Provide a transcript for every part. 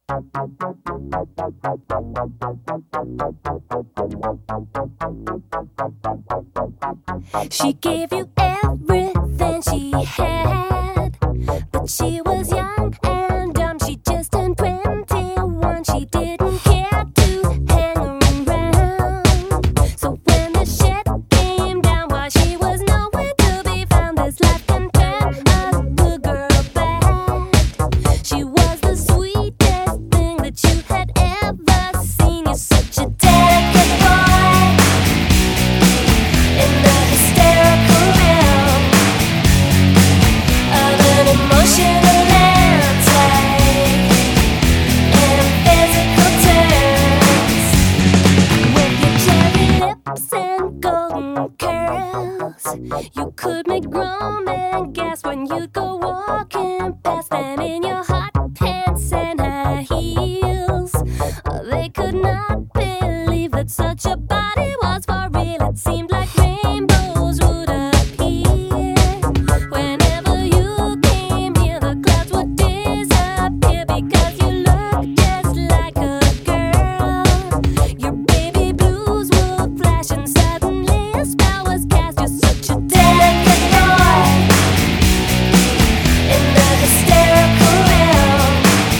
She gave you everything she had, but she was young and dumb. She just turned 21. She didn't care to hang around. So when the shit came down, while she was nowhere to be found, this life can turn a good girl bad. She was the sweetest thing that you had ever seen. You're such a delicate boy in the hysterical realm of an emotional landscape in physical terms. With your cherry lips and golden curls, you could make grown men gasp when you'd go walking past them in your hot pants and high heels. They could not believe that such a body was for real. It seemed like rainbows would appear whenever you came near. The clouds would disappear because you looked just like a girl. Your baby blues would flash and suddenly a spell was cast. You're such a delicate boy in the hysterical realm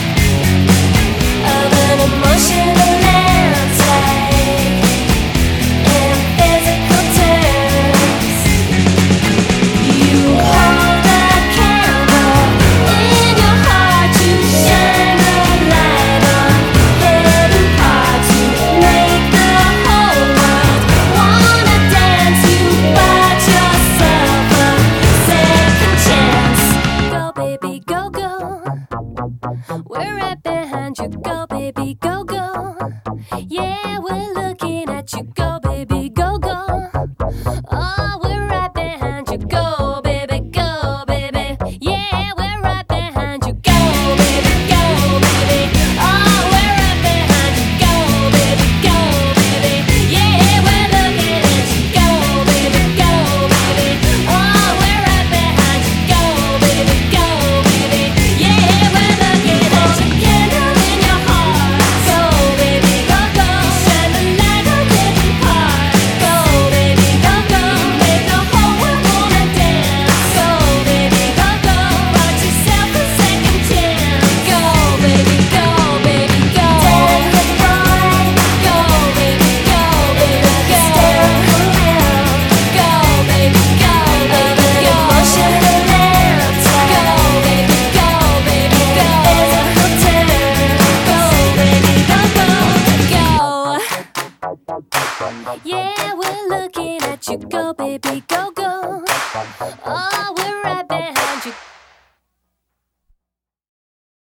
of an emotional landscape in physical terms. You hold a candle in your heart to shine the light on hidden parts. You make the whole world wanna dance. You bought yourself a second chance. Go baby, go go. We're right behind you. Go baby, go go. Yeah, we're looking at you. Go baby, go go. Oh, we're right behind you. Go baby, go baby. Yeah, we're right behind you. Go baby, go baby. Oh, we're right behind you. Go baby, go baby. Yeah, we're looking at you. Go baby, go baby. Oh, we're right behind you. Go baby, go baby. Yeah, we're looking at you. Candle in your heart. Go baby, go go. Shine the light on hidden parts. Go baby, go go. Make the whole world wanna dance. Go baby, go go. Bought yourself a second chance. Go baby, go baby, go. Delicate boy. Go baby, go baby, go. Hysterical realm. Go baby, go baby, go. Emotional landscape. Go baby, go baby, go. Physical terms. Go baby, go go go. Yeah, we're looking at you. Go baby, go go. Oh, we're